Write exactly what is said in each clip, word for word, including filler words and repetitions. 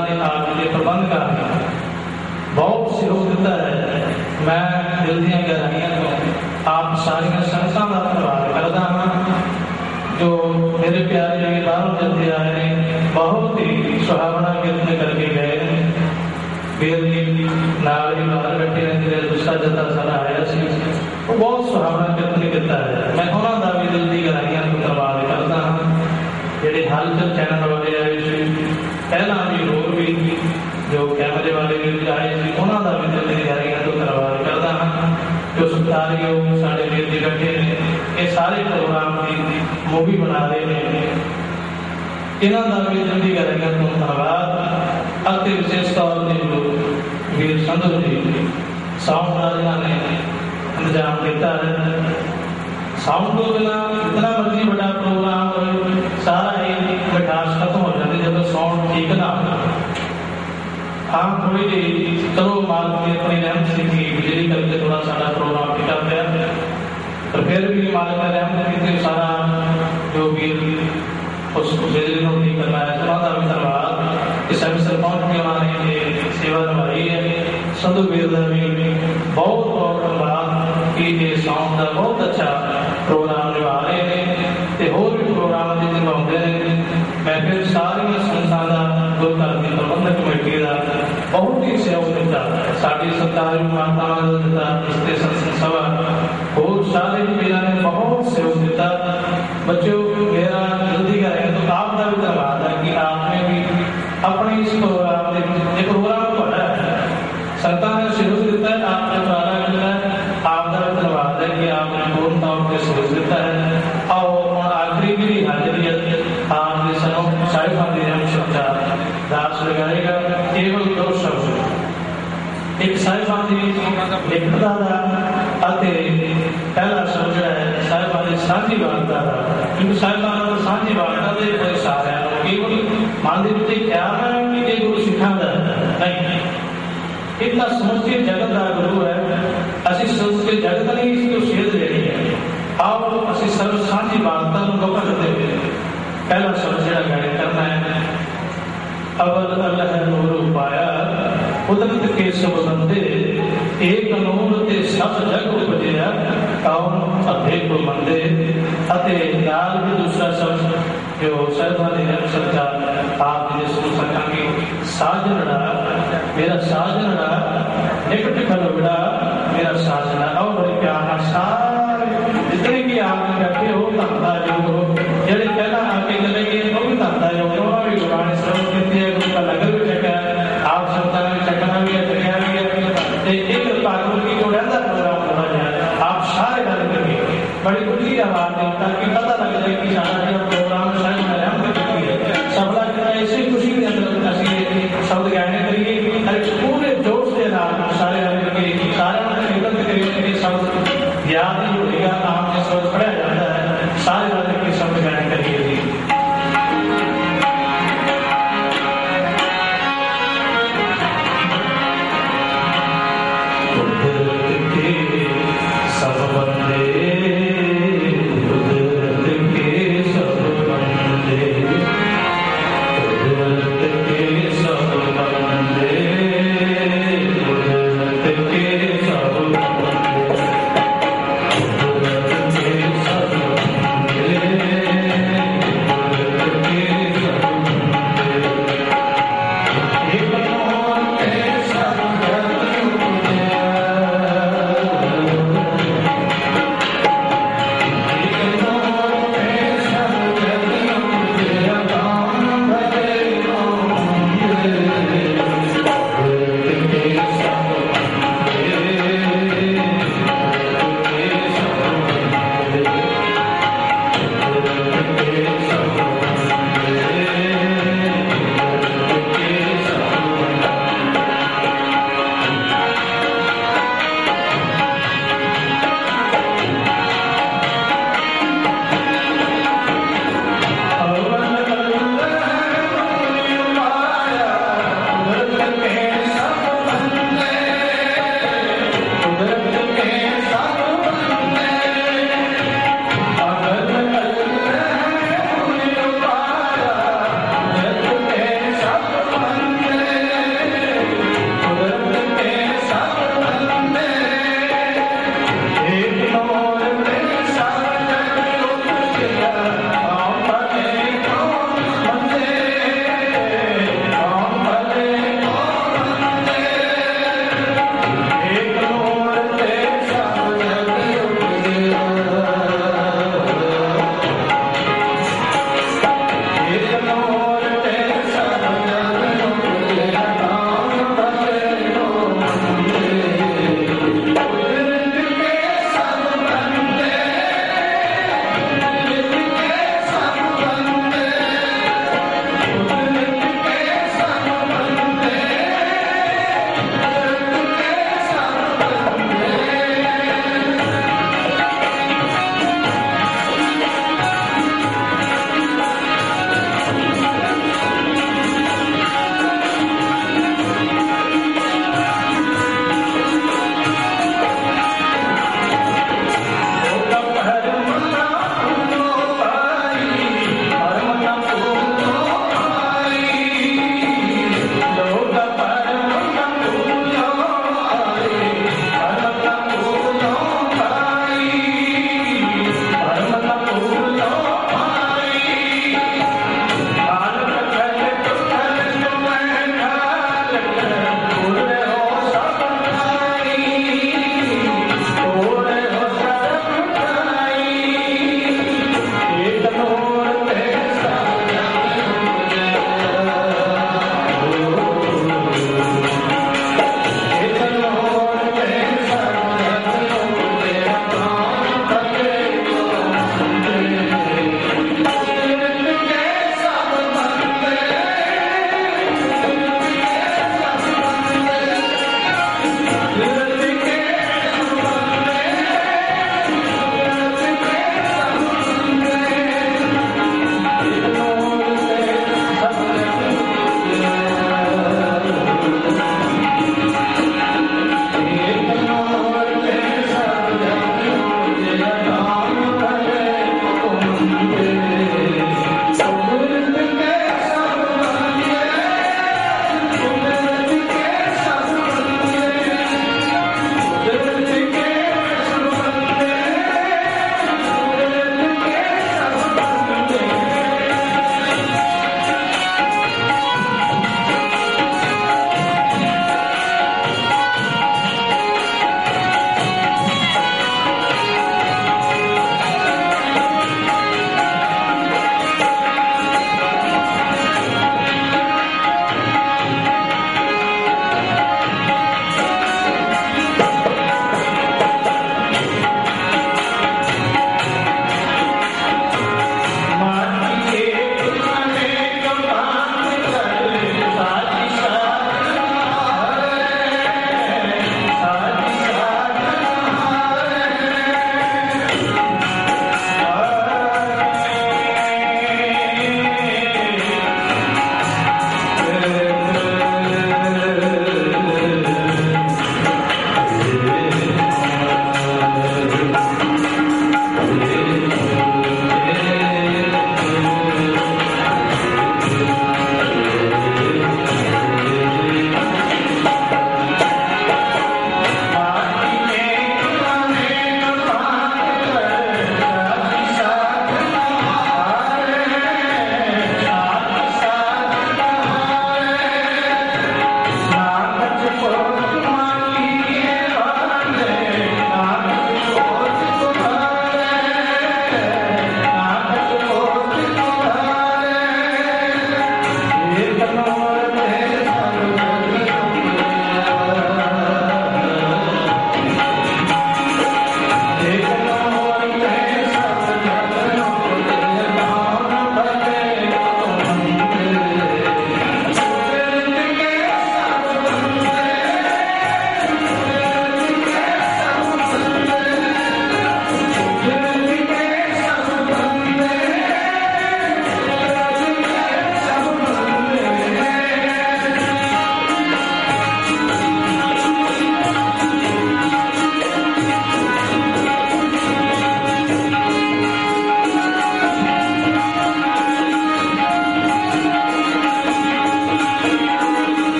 ने आप के प्रबंध कर बहुत सहयोग दिता है। मैं दिल दी गहराइयां तो आप सारिया संगतां का धन्यवाद करदा हाँ जो मेरे प्यारे जने बाहरों जल्दी आए हैं, बहुत ही सुहावना कीर्तन करके गए। फिर नाल ही बाहर बैठे ने जिहड़े दूसरा जत्था साडा आया सी वो बहुत सुहावना कीर्तन किया है। मैं उन्हों का भी दिल की गहराइयां तो धन्यवाद करता हाँ। जिहड़े हलचल चैनल वाले आए थे पहला भी होर भी जो कैमरे वाले भी आए थे उन्हों का भी दिल की गहराइयां तो धन्यवाद करता हाँ। जो सत्कारयोग साडे वीर जी बैठे ने ये सारे प्रोग्राम की मूवी बना रहे हैं, इन्हों का भी दिल की गहराइयां तो धन्यवाद। अति विशेष तौर पर जो वीर संधू जी साउंड का जिन्होंने इंतजाम किया है। साउंड तो बिना इतना मर्जी बड़ा प्रोग्राम हो सारा ही मिठास खत्म हो जाती जब साउंड ठीक ना हो। हाँ थोड़ी जी चलो माल की अपनी रहमत सी बिजली करके थोड़ा सारा प्रोग्राम टिका पाया, पर फिर भी मालिक ने रहमत की सारा जो वीर उस बिजली को ठीक करना है उन्होंने भी धन्यवाद। इस अवसर पहुंच के उन्होंने सेवा निभाई है। संधू वीर का भी बहुत बहुत धन्यवाद कि ये साउंड का बहुत अच्छा प्रोग्राम निभा रहे हैं तो होर भी प्रोग्राम निभाते हैं। मैं फिर सारिया संस्थान का गुरु घर की प्रबंधक कमेटी का बहुत ही सहयोग दिता, साड़ी सरकारी माताओं का दिता, इसके संस्था सभा होर सारे मेरा ने बहुत सहयोग दिता। बच्चों मेरा जल्दी का है तो आपका भी धन्यवाद है कि आपने भी अपने इस प्रोग्राम ये प्रोग्राम पढ़ा है, सरकार ने सहयोग दिता है, आपने द्वारा मिला है, आपका भी धन्यवाद है कि आपने पूर्ण तौर पर सहयोग दिता है। और आखिरी भी हाजिरी आपने सनों साहिब शब्दा दास लगाएगा केवल दो शब्द, एक साहिबान की लिखता था पहला शब्द है साहिबान की साझी वार्ता था, क्योंकि साहिबान को साझी वार्ता के कोई सारे केवल मन के विच ख्याल है कि ये गुरु सिखाता नहीं, इतना समझे जगत का गुरु है। असी समझे जगत नहीं इसको सेध देनी है। आओ असी सर्व साझी वार्ता को मौका देते हुए पहला शब्द जरा गायन करना है। अवल अल्लाह नूर पाया कुदरत के सब बंदे एक नूर ते सब जग उपजया कौन अधे को मंदे अते नाल भी दूसरा शब्द जो सरदारी है सच्चा आप ने सुन सकांगे साजनड़ा मेरा साजनड़ा निकट खलोड़ा मेरा साजना और बड़े प्यार सारे जितने भी आपने बैठे हो धंधा जो हो जेड़े पहला आके चले गए वो भी धंधा जो हो भी गुरबाणी सर्व कहती है उनका लगर भी चक्का है आप संता ने चकना भी है चकिया भी है एक पागल की जो रहता प्रोग्राम होना जाए आप सारे गल करिए बड़ी खुशी का बात है ताकि पता लग जाए कि सारा जो प्रोग्राम शायद सबला ऐसी खुशी के अंदर शब्द गाने करिए पूरे जोश के साथ सारे सारे शब्द याद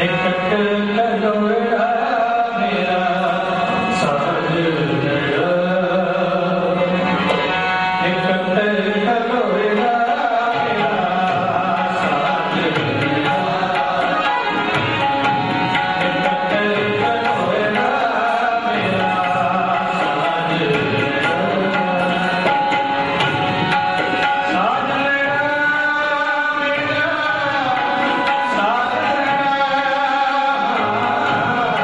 साज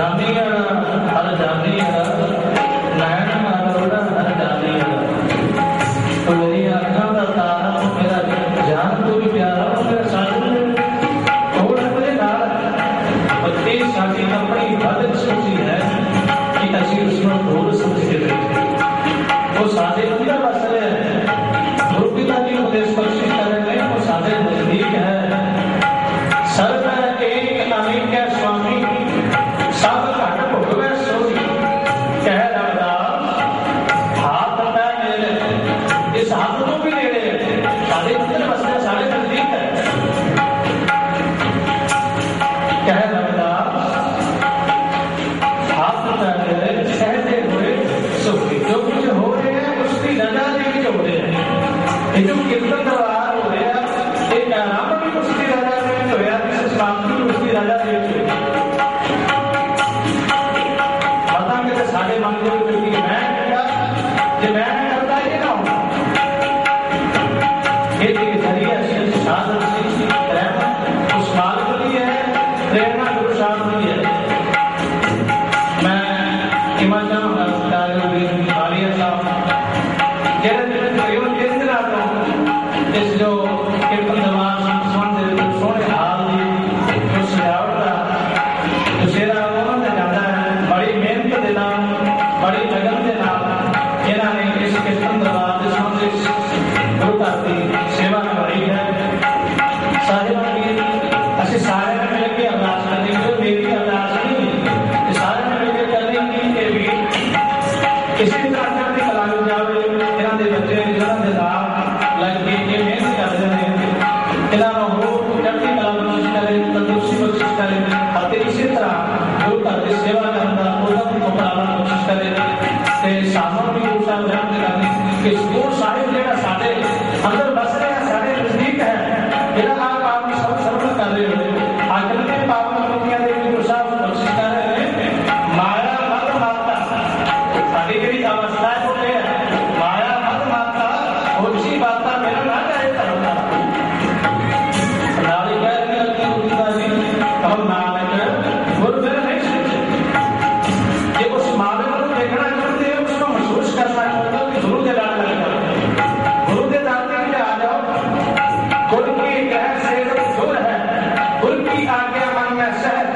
जानी हर जानी नैन मारोड़ा हर जानी तो मेरी आँखों का तारा तो मेरा जान तो भी प्यारा तो मेरा साधन थोड़ा मेरे नाल बत्ती साड़ी अपनी बदल सोची है कि असी उसमें भूल समझ के बैठे वो साधे पूरा मसले है गुरु पिता जी उपदेश बख्शिश कर रहे हैं वो साधे नजदीक है सर्व एक अनेक है स्वामी सब घट भुगवे सोई कह रविदास हाथ पैर मेरे इस हाथ को भी नेड़े साढ़े अंदर बसने साढ़े नजदीक है कह रविदास हाथ पैर मेरे सहते हुए सुखी जो कुछ हो रहे हैं उसकी रजा देवी जो हो रहे हैं ये जो कीर्तन दरबार हो रहे हैं एक आराम भी उसकी रजा देवी जो है इस शांति भी उसकी रजा देवी साढ़े मंदिर क्योंकि मैं जो मैं करता ये ना हूं खेती के जरिए साधन से प्रेरणा उस मार्ग के लिए है प्रेरणा गुरु साहब की है मैं हिमाचल कालिया साहब केवल केंद्र आता हूँ इस जो कीर्तन दरबार संबंध सोने हाल की जो सजावट का जो सेरा उन्होंने जाना है बड़ी मेहनत देना बड़ी लगन के नाम इन्होंने इस कीर्तन दरबार के सामने गुरु का सेवा करवाई है साहिबा की असि सारे ने मिलकर अरदास करनी जो मेरी अरदास नहीं सारे ने मिलकर करनी कि भी किसी तरह की कला में जावे इन्हों के बच्चे इन्हों के नाम लग के ये मेहनत कर रहे हैं इन्हों हो चढ़ती कला बख्शिश करे तंदुरुस्ती बख्शिश करे और इसी तरह गुरु का सेवा करना उदम को प्राप्त कोशिश करे ते सामों भी गुरु साहब ध्यान देना कि गुरु साहिब जेड़ा साडे अंदर बस रहे हैं साडे नजदीक है जेड़ा आप आप सब सर्वण कर रहे हो आखिर में पावन पुण्य दे गुरु साहब कोशिश कर रहे हैं माया मत माता साडी जेड़ी अवस्था है वो है माया मत माता ओछी बाता मेरा ना करे करता नाली कह के रखी उनका जी हम नानक गुरु मेरा नहीं ये उस मामले को देखना चाहते हैं उसको महसूस करना चाहता हूँ कि गुरु के दान लगेगा गुरु के दान के लिए आ जाओ गुरु की गहर से दूर है गुरु की आज्ञा मन में सहज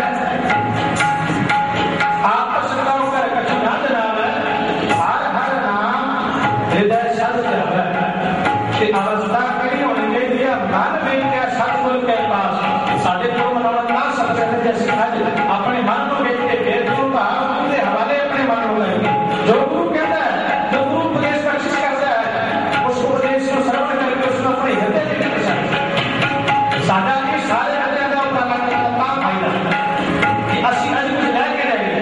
आपस में होकर कछु ना जनावे हर हर नाम हृदय शब्द जावे कि अवस्था कहीं होनी चाहिए मन में क्या सतगुरु के पास साढ़े दो मनोरंजन ना सकते थे जैसे आज अपने मन को देख के बेदगुरु का हवाले अपने मन हो गए जो गुरु कहता है जो गुरु उपदेश बख्शिश करता है उस उपदेश को श्रवण करके उसको अपने हृदय में कर सकते सादा की सारे हृदय का उतारा करता काम फायदा कि अस्सी आज कुछ लाके रहेंगे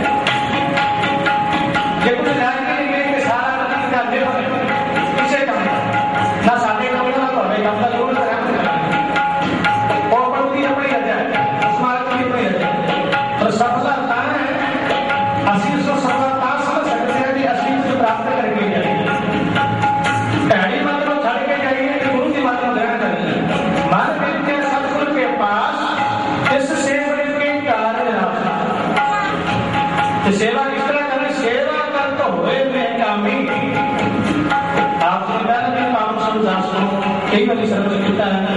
ये कुछ लाके रहेंगे कि सारा नदी का देव इसे कम ना सादे कम ना तो हमें कम का जोड़ लगा और पड़ती अपनी हृदय उस मार्ग की अपनी हृदय और सफलता है असीम सो सफलता समझ सकते हैं कि असीम से प्राप्त करके जाएंगे पहली बात तो छड़ के जाइए कि गुरु की बात ग्रहण करिए मान के सतगुरु के पास इस सेवा के कार्य रास्ता सेवा किस तरह करें सेवा कर तो हुए में कामी आपने पहले भी पावन संसार कई बार सर्वज किया है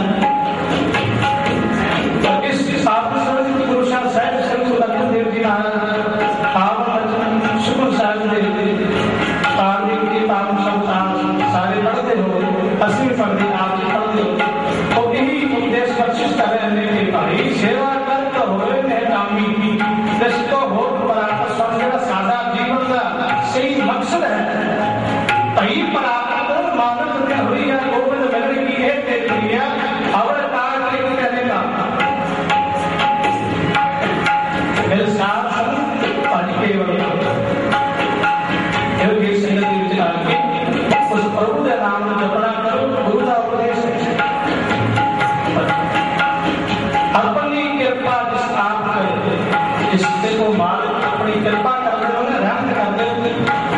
और इस साधु सर्वज की गुरु साहब साहब सर्व लक्ष्मण देव जी महाराज पावन शुक्र साहब देव पावन की पावन संसार सारे पढ़ते हो अस्सी पढ़ते आप पढ़ते हो तो यही उपदेश बख्शिश कर रहे हैं कि भाई सेवा कर तो होए में कामी जिसको हो परापर समझना सादा जीवन का सही मकसद है तही परापर मानव में हुई है गोविंद मिलने की एक क्रिया और काल के कहने का मेरे साथ केवल योगी संगति विचार के उस प्रभु के नाम में जपना करो गुरु का उपदेश अपनी कृपा जिस आप इससे को मार अपनी कृपा कर दे रहमत कर दे